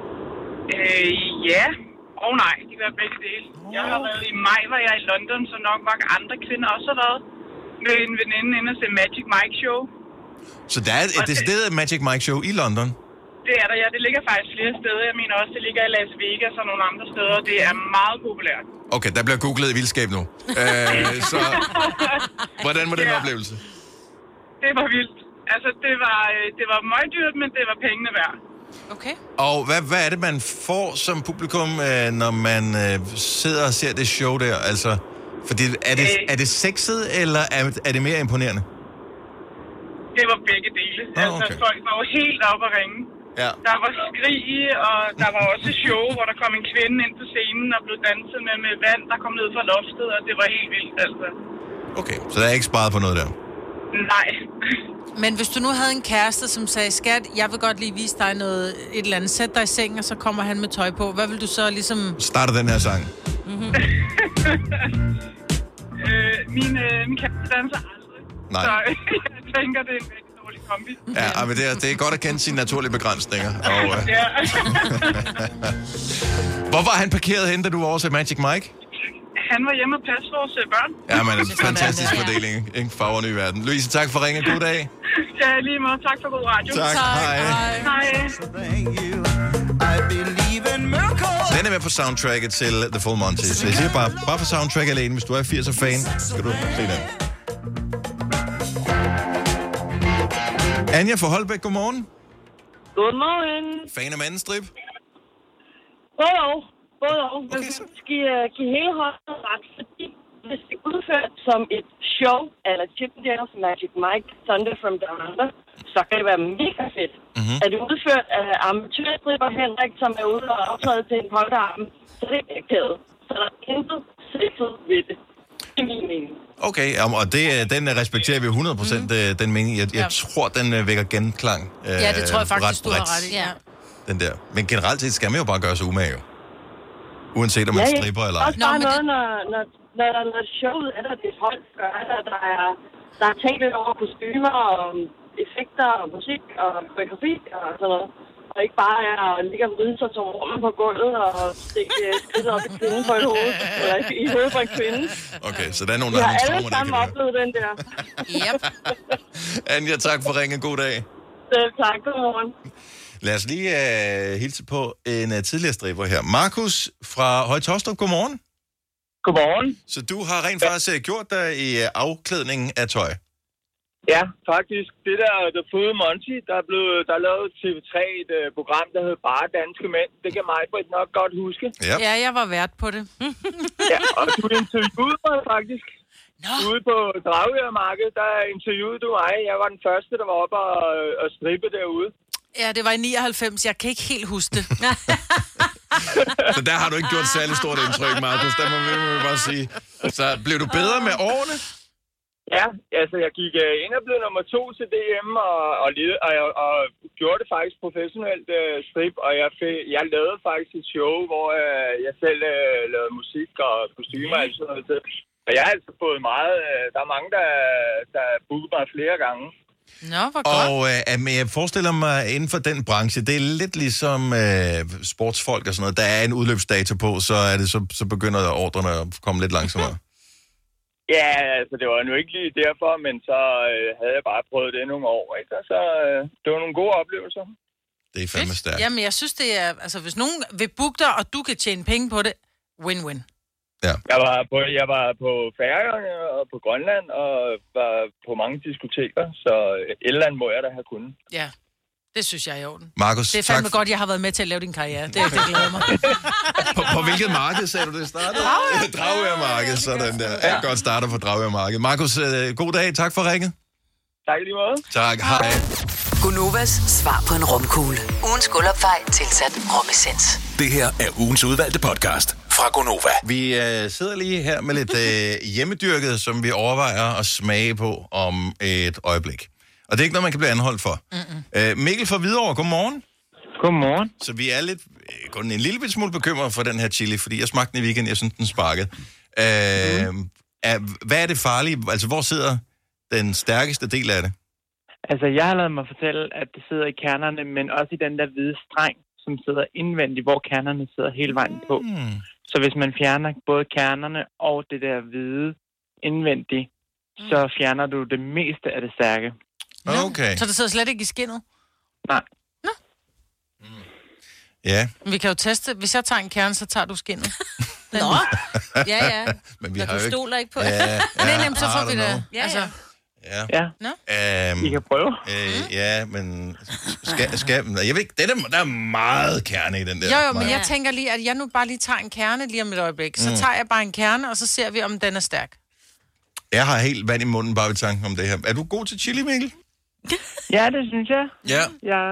Ja. Nej, de gør begge dele. Jeg har været i maj, var jeg i London, så nok mange andre kvinder også har været med en veninde inde og se Magic Mike Show. Så der er et decideret Magic Mike Show i London? Det er der, ja. Det ligger faktisk flere steder. Jeg mener også, det ligger i Las Vegas og nogle andre steder. Det er meget populært. Okay, der bliver googlet i vildskab nu. Så hvordan var den oplevelse? Det var vildt. Altså, det var møgdyrt, men det var pengene værd. Okay. Og hvad er det, man får som publikum, når man sidder og ser det show der? Altså, fordi er det sexet, eller er det mere imponerende? Det var begge dele. Okay. Folk var jo helt oppe at ringe. Ja. Der var skrig, og der var også show, hvor der kom en kvinde ind på scenen og blev danset med vand, der kom ned fra loftet, og det var helt vildt, altså. Okay, så der er ikke sparet på noget der? Nej. Men hvis du nu havde en kæreste, som sagde, skat, jeg vil godt lige vise dig noget, et eller andet, sæt dig i sengen, og så kommer han med tøj på. Hvad vil du så ligesom... Starter den her sang? Mm-hmm. Min kæreste danser aldrig. Nej. Så jeg tænker, det er en rigtig dårlig kombi. Ja, men det er godt at kende sine naturlige begrænsninger. Og, Ja. Hvor var han parkeret hen, da du var over til Magic Mike? Han var hjemme og passe vores børn. Ja, men fantastisk fordeling. Ikke? Farver ny verden. Louise, tak for ringen. God dag. Ja, lige måde. Tak for god radio. Tak. Hej. Hej. Den er med på soundtracket til The Full Monty. Så jeg siger bare for soundtrack alene, hvis du er 80'er-fan, skal du se den. Anja fra Holbæk, godmorgen. Godmorgen. Fan af mandestrip? Både og. Men vi skal give hele hånden ret, fordi hvis det er udført som et show, eller Chippendales, Magic Mike, Thunder from Down Under, så kan det være mega fedt. Mm-hmm. Er det udført af amatørstripper Henrik, som er ude og optræde til en polterarm, så det er ikke kædet. Så der er intet sexet ved det. Det er min mening. Okay, og den respekterer vi 100% den mening. Jeg tror, den vækker genklang. Ja, det tror jeg faktisk, du har ret i. Ja. Den der. Men generelt set skal man jo bare gøre sig umage. Uanset om man stripper eller ej. Også bare noget, når showet er der, det folk gør, der er tænkt lidt over kostymer og effekter og musik og koreografi og sådan noget. Og ikke bare at ligge og vride sig som rummen på gulvet og stikke skridtet op i kvinden på et hoved. Eller i hovedet på en kvinde. Okay, så der er nogen, der har nogle alle sammen oplevet den der. Yep. Anja, tak for ringen. God dag. Selv tak. Godmorgen. Lad os lige hilse på en tidligere striber her. Markus fra Høje-Taastrup, godmorgen. Godmorgen. Så du har rent faktisk gjort dig i afklædningen af tøj? Ja, faktisk. Det der The Full Monty, der lavede TV3 et program, der hed Bare Danske Mænd. Det kan Maj-Brit nok godt huske. Ja, jeg var vært på det. Ja, og du interviewede mig faktisk. Ude på Dragørmarkedet, der interviewede du mig. Jeg var den første, der var oppe og strippe derude. Ja, det var i 99. Jeg kan ikke helt huske det. Så der har du ikke gjort særlig stort indtryk, Markus. Der må vi bare sige. Så blev du bedre med årene? Ja, altså jeg gik ind og blev nummer 2 til DM og gjorde det faktisk professionelt strip, og jeg lavede faktisk et show, hvor jeg selv lavede musik og kostymer og sådan noget til. Og jeg har altså fået meget, der er mange, der bookede mig flere gange. Nå, hvor godt. Og jeg forestiller mig, inden for den branche, det er lidt ligesom sportsfolk og sådan noget, der er en udløbsdato på, så begynder ordrene at komme lidt langsommere. Ja, altså det var nu ikke lige derfor, men så havde jeg bare prøvet det nogle år, ikke? Og så det var nogle gode oplevelser. Det er fandme stærkt. Jamen, jeg synes, det er... Altså, hvis nogen vil booke dig, og du kan tjene penge på det, win-win. Ja. Jeg var på Færøerne og på Grønland, og var på mange diskoteker, så et eller andet må jeg da have kunnet. Ja, det synes jeg er i orden. Markus, det er fandme godt, jeg har været med til at lave din karriere. Det glæder mig. på hvilket marked sagde du det startede? Dragørmarked, sådan der. Ja. Godt starter på Dragørmarked. Markus, god dag. Tak for ringet. Tak lige måde. Tak, hej. Gunovas svar på en romkugle. Ugens guldopfej tilsat romessens. Det her er ugens udvalgte podcast fra Gonova. Vi sidder lige her med lidt hjemmedyrket, som vi overvejer at smage på om et øjeblik. Og det er ikke noget, man kan blive anholdt for. Mikkel fra Hvidovre, godmorgen. Godmorgen. Så vi er lidt, kun en lille smule bekymret for den her chili, fordi jeg smagte den i weekenden, jeg synes, den sparkede. Hvad er det farlige? Altså, hvor sidder den stærkeste del af det? Altså, jeg har ladet mig fortælle, at det sidder i kernerne, men også i den der hvide streng, som sidder indvendigt, hvor kernerne sidder hele vejen på. Så hvis man fjerner både kernerne og det der hvide indvendigt, så fjerner du det meste af det stærke. Okay. Så det sidder slet ikke i skindet? Nej. Nå. Ja. Vi kan jo teste. Hvis jeg tager en kerne, så tager du skinnet. Nå. Ja. Men vi har du stoler ikke på. Nej, så får vi det. Ja. Altså. Ja. I kan prøve. Ja, men jeg ved ikke, der er meget kerne i den der. Jo, men jeg tænker lige, at jeg nu bare lige tager en kerne lige om et øjeblik. Så tager jeg bare en kerne, og så ser vi, om den er stærk. Jeg har helt vand i munden bare ved tanken om det her. Er du god til chili, Mikkel? Ja, det synes jeg. Ja. Jeg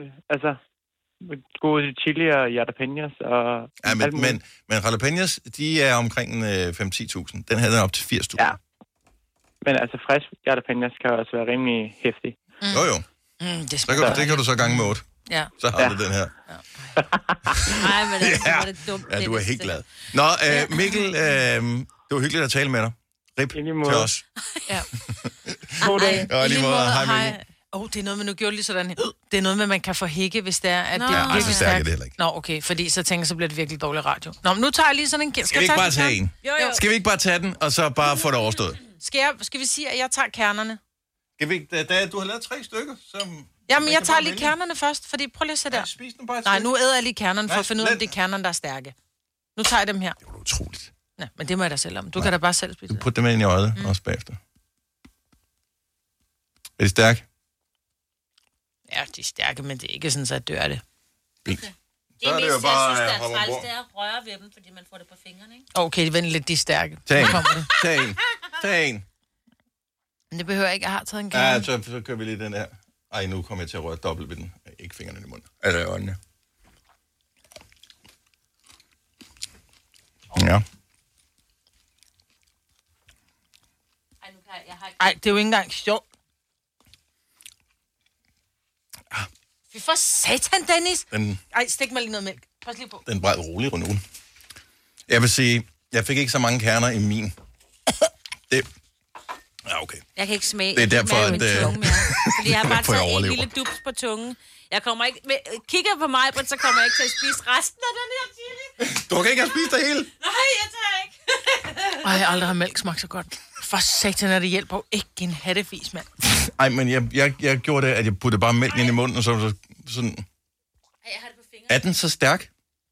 god til chili og jalapenos og men jalapenos, de er omkring 5-10.000. Den her er op til 80.000. Ja. Men altså, frisk jalapeno skal også være rimelig hæftig. Jo. Det kan du så gange med 8. Ja. Så har du den her. Nej, men det var det dumt. Ja, du er helt glad. Nå, Mikkel, det var hyggeligt at tale med dig. Rip til os. Ja. God dag. Og lige måde. Hej, Mikkel. Det er noget, man nu gjorde lige sådan. Det er noget med, man kan få hække, hvis det er, at det er virkelig stærkt. Det heller ikke. Nå, okay, fordi så tænker jeg, så bliver det virkelig dårlig radio. Nå, men nu tager jeg lige sådan en... Skal vi ikke bare tage en? Jo. Skal vi ikke bare tage den, og så bare få det overstået? Skal vi sige, at jeg tager kernerne? Skal vi ikke... Du har lavet 3 stykker, som... Jamen, jeg tager lige kernerne først, fordi prøv lige at se der. Spis nu bare. Nej, nu æder jeg lige kernerne, for at finde ud af, om det er kernerne, der er stærke. Nu tager jeg dem her. Det var utroligt. Ja, men det må jeg da selv om. Du kan da bare selv spise det. Put dem ind i øjet, også bagefter. Er de stærke? Ja, de er stærke, men det er ikke sådan, så jeg dør af det. Fint. Okay. Det er mest, jeg synes, der er træls, det er at røre ved dem, fordi man får det på fingrene, ikke? Okay, vent lidt, de er stærke. Tag en. Men det behøver jeg ikke, jeg har taget en kerne. Ja, så kører vi lige den her. Ej, nu kommer jeg til at røre dobbelt ved den. Ikke fingrene i munden. Eller i øjnene. Ja. Ej, det er jo ikke engang sjovt. Fy for satan, Dennis! Ej, stik mig lige noget mælk. Pas lige på. Den bræd rolig rundt ugen. Jeg vil sige, jeg fik ikke så mange kerner i min. Det... Ja, okay. Jeg kan ikke smage. Det er derfor, at... Fordi jeg har bare taget en lille dups på tungen. Jeg kommer ikke... Kigger på mig, så kommer jeg ikke til at spise resten af den her chili. Du kan ikke have spist det hele. Nej, jeg tager ikke. Ej, jeg aldrig har mælk smagt så godt. For satan, er det hjælper jo ikke en hattefis, mand. Ej, men jeg gjorde det, at jeg puttede bare mælken ind i munden, og så sådan... Jeg har det på fingrene. Er den så stærk?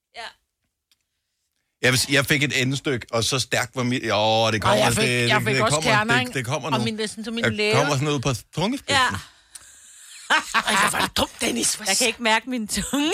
Ja. Jeg fik et endestykke, og så stærkt var mit... Jo, det kommer... Jeg fik også kerner, ikke? Det kommer nu. Og min læge. Det kommer sådan noget på tungespidsen. Ja. Ej, hvor var det dumt, Dennis. Jeg kan ikke mærke min tunge.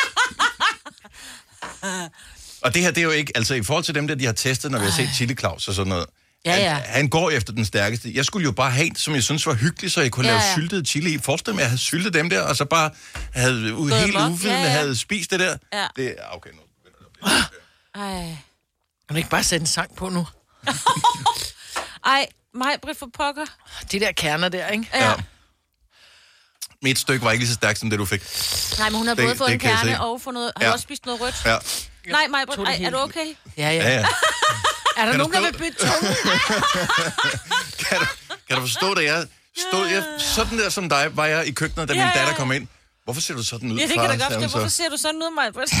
Og det her, det er jo ikke... Altså, i forhold til dem, der de har testet, når vi har set Chili Claus og sådan noget... Ja. Han går efter den stærkeste. Jeg skulle jo bare have en, som jeg synes var hyggelig, så jeg kunne lave syltet chili i. Forestil mig, at jeg havde syltet dem der, og så bare havde helt uvidende havde spist det der. Ja. Det er okay nu. Ej. Kan du ikke bare sætte en sang på nu? Ej, mig, Britt for pokker. De der kerner der, ikke? Ja. Mit stykke var ikke lige så stærkt, som det du fik. Nej, men hun har både fået en kerne og fået noget... Har du også spist noget rødt? Ja. Nej, mig, Britt, er du okay? Ja. Er der nogen, der vil bytte tunge? Kan du forstå det? Jeg sådan der som dig, var jeg i køkkenet, da min datter kom ind. Hvorfor ser du sådan ud? Ja, det kan da godt stå. Hvorfor ser du sådan ud, mig, Britt?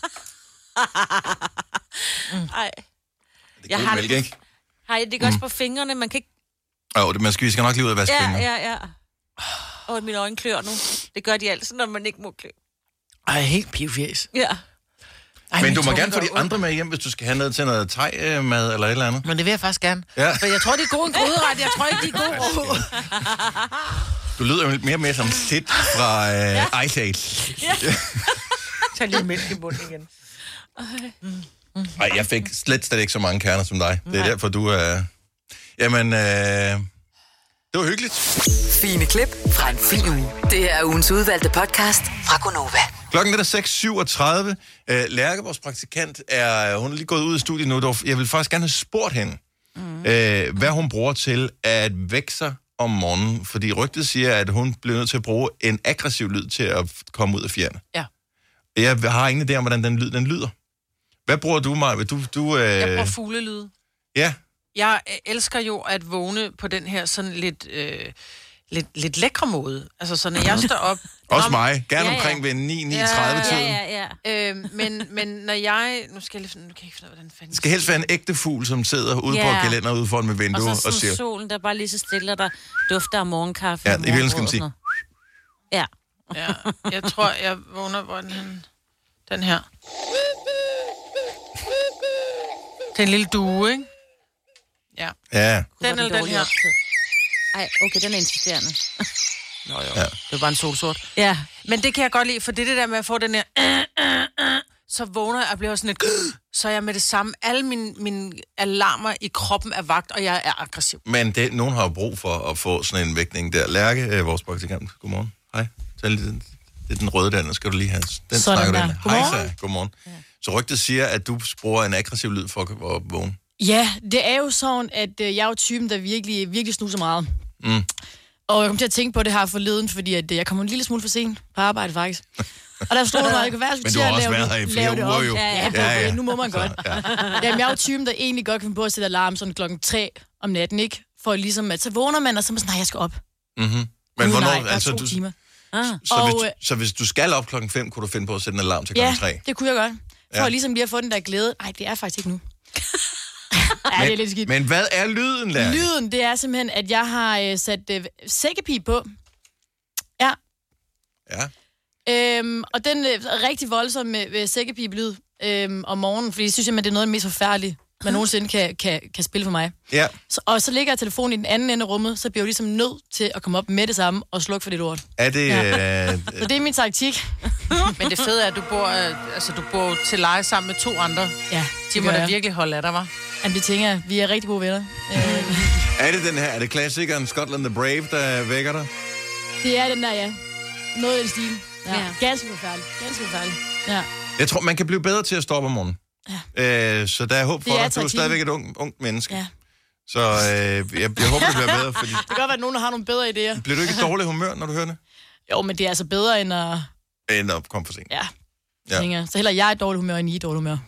Ej. Det er mælk, ikke? Hej, det går også på fingrene. Man kan ikke... Vi skal nok lige ud af vaske fingre. Ja. Mine øjne klør nu. Det gør de altid, når man ikke må klø. Ej, helt pivfjæs. Ja. Ej, men du må gerne få de andre med hjem, hvis du skal have noget til noget thai-mad eller et eller andet. Men det vil jeg faktisk gerne. Ja. For jeg tror, de er gode en gryderet. Jeg tror ikke, de er gode rå. Du lyder jo mere og mere som Sid fra Ice Age. Ja. Tag lige mælk i bunden igen. Nej, jeg fik slet ikke så mange kerner som dig. Det er derfor, du er... Jamen, det var hyggeligt. Fine klip fra en fin uge. Det er ugens udvalgte podcast fra Gonova. Klokken er 6:37. Lærke, vores praktikant, hun er lige gået ud af studiet nu. Jeg vil faktisk gerne have spurgt hende, hvad hun bruger til at vække sig om morgenen. Fordi rygtet siger, at hun bliver nødt til at bruge en aggressiv lyd til at komme ud af fjerne. Ja. Jeg har ingen idé om, hvordan den lyder. Hvad bruger du, Maja? Jeg bruger fuglelyde. Ja. Jeg elsker jo at vågne på den her sådan lidt lækre måde. Altså, så når jeg står op... Også mig. Gerne omkring ved 9:30-tiden. Ja. Men når jeg... Nu skal jeg lige... Nu kan jeg ikke finde hvordan fanden... Det skal helst være en ægte fugl, som sidder ude på gelænder ude foran med vinduet og siger... Og solen, der bare lige så stille, der dufter af morgenkaffe. Ja, i virkeligheden skal man sige... Ja. Jeg tror, jeg vågner, hvor den her. Det er en lille due, ikke? Ja. Den eller den her. Ej, okay, den er insisterende. Nå jo, det er bare en solsort. Ja. Men det kan jeg godt lide, for det der med at få den her... Så vågner jeg og bliver sådan et... Så er jeg med det samme. Alle mine alarmer i kroppen er vagt, og jeg er aggressiv. Men nogen har jo brug for at få sådan en vækning der. Lærke, vores praktikant. Godmorgen. Hej. Det er den røde der, skal du lige have. Den snakker du ind. Hej, så. Godmorgen. Ja. Så rygtet siger, at du bruger en aggressiv lyd for at vågne. Ja, det er jo sådan, at jeg er jo typen, der virkelig snuser meget. Mm. Og jeg kom til at tænke på det her forleden, fordi at jeg kom en lille smule for sent på arbejde, faktisk. Og der stod der meget, jeg kunne være, men du har også været her i flere uger, jo. Ja. Nu må man godt. Jamen, jeg er jo typen, der egentlig godt kan finde på at sætte alarm sådan 3:00 om natten, ikke? For ligesom, at så vågner man, og så er man sådan, nej, jeg skal op. Mm-hmm. Men hvornår, altså, 2 timer. Så hvis du skal op 5:00, kunne du finde på at sætte en alarm til 3:00? Ja, det kunne jeg godt. For ligesom lige at få den der glæde. Nej, det er faktisk ikke nu. Det er lidt skidt. Men hvad er lyden, Lærke? Lyden, det er simpelthen, at jeg har sat sækkepige på. Ja. Og den er rigtig voldsom med sækkepige-lyd om morgenen, fordi jeg synes, at det er noget af det mest forfærdelige, man nogensinde kan spille for mig. Ja. Og så ligger jeg telefonen i den anden ende af rummet, så bliver jeg ligesom nødt til at komme op med det samme og slukke for det lort. Er det... Så det er min taktik. Men det fede er, at du bor til leje sammen med 2 andre. Ja, de må da virkelig holde af dig, hva'? Jamen, det tænker jeg. Vi er rigtig gode venner. Er det den her? Er det klassikeren Scotland the Brave, der vækker dig? Det er den der, ja. Noget i den stil. Ja. Ganske forfærdeligt. Ja. Jeg tror, man kan blive bedre til at stoppe om morgenen. Ja. Så der er håb for dig. Du er stadigvæk et ungt menneske. Ja. Så jeg håber, det bliver bedre. Fordi... Det kan godt være, at nogen har nogle bedre idéer. Bliver du ikke i dårlig humør, når du hører det? Jo, men det er altså bedre end at... End at komme for sent. Ja. Så heller jeg er i dårlig humør, end I er i dårlig humør.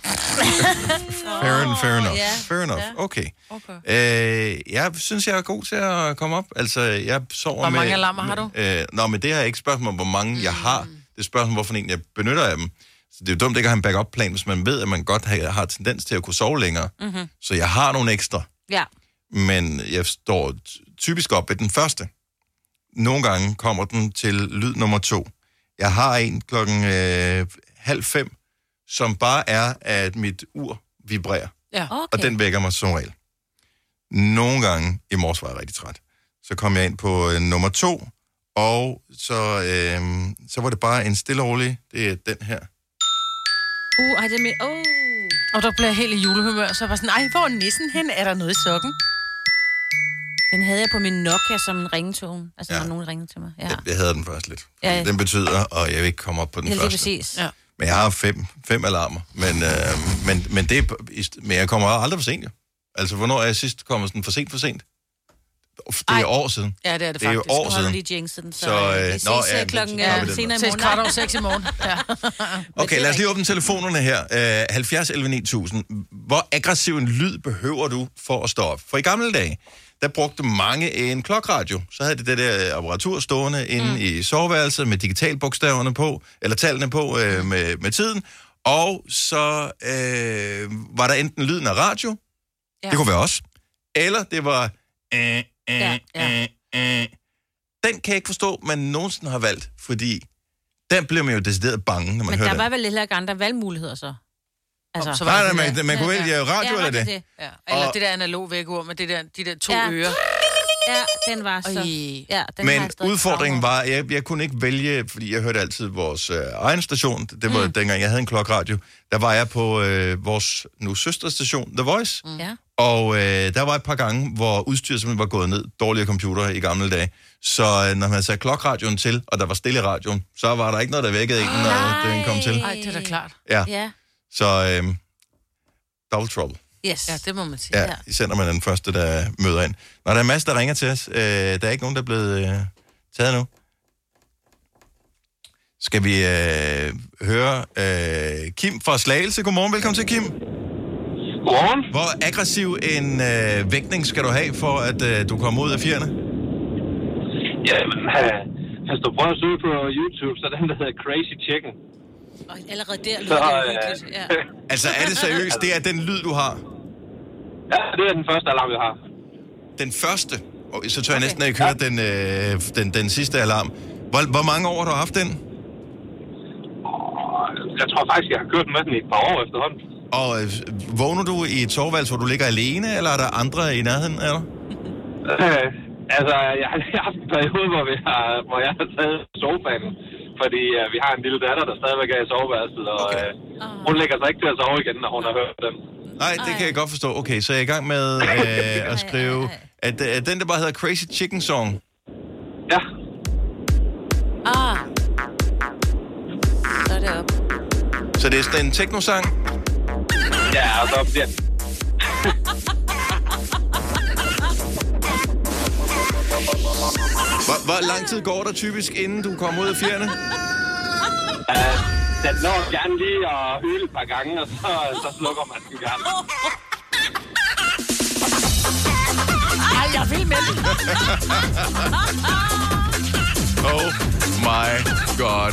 Fair enough. Okay. Jeg synes, jeg er god til at komme op. Altså, jeg sover hvor mange alarmer har du? Men det er ikke spørgsmål om, hvor mange jeg har. Det er spørgsmål, hvorfor en jeg benytter af dem. Så det er jo dumt ikke at have en backup-plan, hvis man ved, at man godt har tendens til at kunne sove længere. Mm-hmm. Så jeg har nogle ekstra. Ja. Men jeg står typisk op ved den første. Nogle gange kommer den til lyd nummer 2. Jeg har en 4:30, som bare er, at mit ur vibrerer. Ja. Okay. Og den vækker mig som regel. Nogle gange, i morges var jeg rigtig træt, så kom jeg ind på nummer 2, og så var det bare en stille og rolig, det er den her. Ej, det er med... Og der blev jeg helt i julehumør, så jeg var sådan, ej, hvor er nissen hen? Er der noget i sokken? Den havde jeg på min Nokia som en ringetone. Altså, når nogen ringede til mig. Ja. Jeg havde den først lidt. Ja. Den betyder, og jeg vil ikke komme op på den første. Præcis. Ja. Men jeg har 5 alarmer. Men jeg kommer aldrig for sent, jo. Altså, hvornår er jeg sidst kommet sådan for sent? Det er år siden. Ja, det er det faktisk. Det er år siden. Lige jinxen, så vi ses klokken senere i morgen. 5:15 i morgen. Ja. Okay, lad os lige åbne telefonerne her. 70 11 9000. Hvor aggressiv en lyd behøver du for at stå op? For i gamle dage, der brugte mange en klokradio. Så havde det der apparatur stående inde i soveværelset med digitalbogstaverne på, eller tallene på med tiden. Og så var der enten lyden af radio, det kunne være os, eller det var... Den kan jeg ikke forstå, man nogensinde har valgt, fordi den bliver man jo decideret bange, når man hører den. Men der var vel lidt andre valgmuligheder så? Altså, så man kunne vælge radio eller det. Ja. Eller det der analog vækkeur med de der 2 ører. Ja, den var så... Men udfordringen var, jeg kunne ikke vælge, fordi jeg hørte altid vores egen station. Det var dengang, jeg havde en klokradio. Der var jeg på vores nu søsterstation, The Voice. Ja. Og der var et par gange, hvor udstyret simpelthen var gået ned. Dårligere computer i gamle dage. Så når man satte klokradioen til, og der var stille i radioen, så var der ikke noget, der vækkede en, når den kom til. Nej, det er da klart. Ja. Så double trouble. Yes. Ja, det må man sige. Ja, især når man er den første, der møder ind. Når der er masser, der ringer til os, der er ikke nogen, der er blevet taget nu. Skal vi høre Kim fra Slagelse. Godmorgen, velkommen til Kim. Godmorgen. Hvor aggressiv en vægtning skal du have, for at du kommer ud af fjerne? Jamen, hvis du prøver at søge på YouTube, så er den, der hedder Crazy Chicken. Og allerede der lyder det hyggeligt. Ja. Altså, er det seriøst? Det er den lyd, du har? Ja, det er den første alarm, jeg har. Den første? Og så tør jeg næsten ikke høre den sidste alarm. Hvor mange år har du haft den? Jeg tror faktisk, jeg har kørt med den i et par år efterhånden. Og vågner du i et soveværelse, hvor du ligger alene, eller er der andre i nærheden af dig? Altså, jeg har haft en periode, hvor jeg har taget sofaen, fordi vi har en lille datter, der stadigvæk er i soveværelset, og hun lægger sig ikke til at sove igen, når hun har hørt den. Nej, det kan jeg godt forstå. Okay, så jeg er i gang med at skrive, at den, der bare hedder Crazy Chicken Song. Ja. Så er det op. Så det er sådan en techno-sang? Ja, og så bliver Hvor lang tid går der typisk, inden du kommer ud af fjerne? Den når gerne lige at hyle et par gange, og så slukker man den gerne. Ej, jeg vil med det. Oh my god.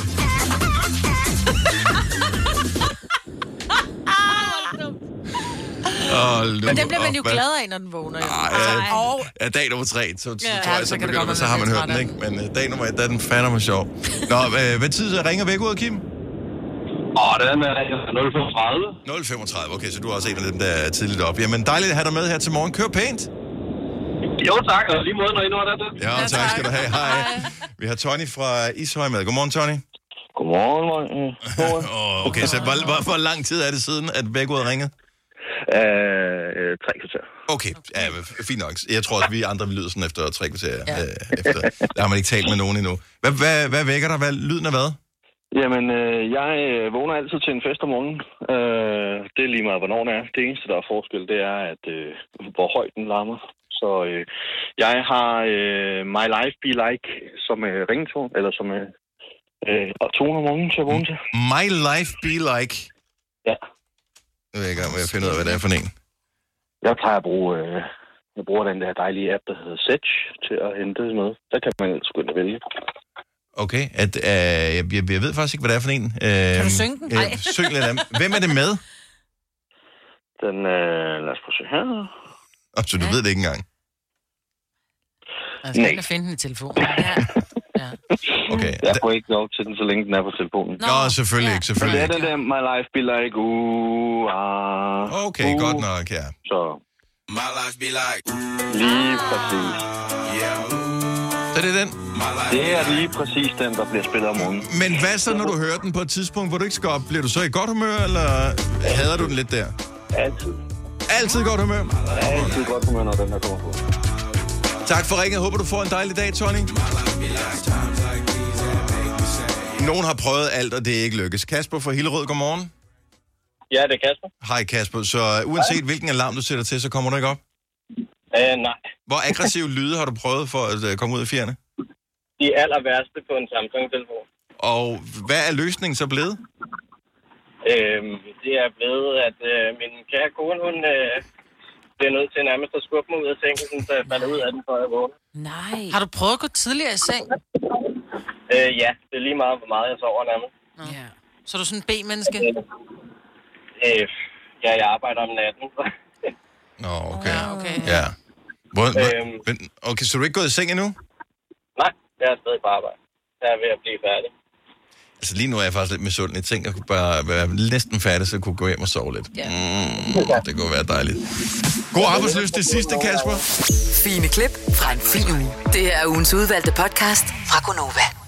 Men den bliver man jo glad af, når den vågner. Ja, dag nummer 3, så tror jeg, så har man hørt den, ikke? Men dag nummer 1, der er den fandme sjov. Nå, hvad tid ringer væk ud, Kim? Den er 0:35. 0:35, okay, så du er også en af dem, der er tidligt op. Jamen, dejligt at have dig med her til morgen. Kør pænt. Jo, tak, og lige måde, når I når det. Ja, tak skal du have. Hej. Vi har Tony fra Ishøj med. Godmorgen, Tony. Godmorgen. Okay, så hvor lang tid er det siden, at Vækkeud ringede? 3 kvarter. Okay, ja, fint nok. Jeg tror også, vi andre lyder sådan efter 3 kvarter. Efter. Der har man ikke talt med nogen endnu. Hvad vækker dig? Lyden af hvad? Jamen, jeg vågner altid til en fest om morgenen. Det er lige meget, hvornår det er. Det eneste, der er forskel, det er, at hvor højt den larmer. Så jeg har My Life Be Like som ringetone, eller som tone om morgenen til at vågne til. My Life Be Like? Ja. Nu er jeg i gang med at finde ud af, hvad det er for en. Jeg plejer at bruge... Jeg bruger den der dejlige app, der hedder Setch, til at hente noget. Der kan man ellers gå ind og vælge. Okay, jeg ved faktisk ikke, hvad det er for en. Kan du synge den? Nej. Syng lidt af dem. Hvem er det med? Den, lad os prøve at se her. Så du ved det ikke engang? Jeg skal ikke finde den i telefonen. Ja. Okay. Jeg får ikke lov til den, så længe den er på telefonen. Nå, selvfølgelig ikke, selvfølgelig ikke. Det er den der My Life Be Like, Okay, godt nok, ja. Så. My life be like. Lige præcis. Så det er den? Det er lige præcis den, der bliver spillet om morgenen. Men hvad så, når du hører den på et tidspunkt, hvor du ikke skal op? Bliver du så i godt humør, eller hader du den lidt der? Altid. Altid godt humør? Altid godt humør, når den her kommer på. Tak for ringen. Håber, du får en dejlig dag, Tony. Nogen har prøvet alt, og det er ikke lykkes. Kasper fra Hillerød, godmorgen. Ja, det er Kasper. Hej Kasper. Så uanset hvilken alarm du sætter til, så kommer du ikke op? Nej. Hvor aggressive lyde har du prøvet for at komme ud af fjerne? De aller værste på en Samsung-telefon. Og hvad er løsningen så blevet? Det er blevet, at min kære kone, hun bliver nødt til nærmest at skubbe mig ud af sengen, så jeg falder ud af den, før jeg vågner. Nej. Har du prøvet at gå tidligere i seng? Ja, det er lige meget, hvor meget jeg sover nærmest. Ja. Så er du sådan en B-menneske? Ja, jeg arbejder om natten. Nå, okay. Okay. Ja. Okay, så er du ikke gået i seng endnu? Nej, jeg er stadig på arbejde. Jeg er ved at blive færdig. Altså lige nu er jeg faktisk lidt misundelig. Jeg tænker, at jeg kunne bare være næsten færdig, så jeg kunne gå hjem og sove lidt. Ja. Det kunne være dejligt. God arbejdsløst det sidste, Kasper. Fine klip fra en fin uge. Det her er ugens udvalgte podcast fra Gonova.